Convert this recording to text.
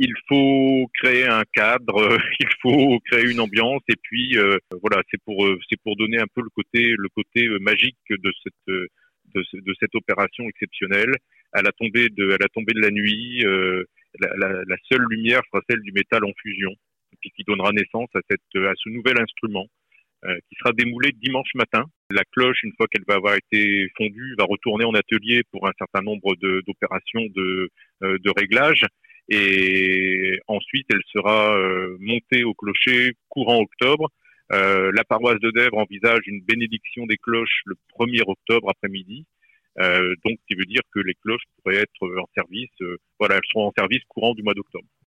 il faut créer un cadre, il faut créer une ambiance, et puis voilà, c'est pour donner un peu le côté magique de cette opération exceptionnelle. À la tombée de la nuit, la seule lumière sera celle du métal en fusion, qui donnera naissance à ce nouvel instrument qui sera démoulé dimanche matin. La cloche, une fois qu'elle va avoir été fondue, va retourner en atelier pour un certain nombre d'opérations de réglage. Et ensuite, elle sera montée au clocher courant octobre. La paroisse de Dèvres envisage une bénédiction des cloches le 1er octobre après-midi. Donc, ce qui veut dire que les cloches pourraient être en service, voilà, elles seront en service courant du mois d'octobre.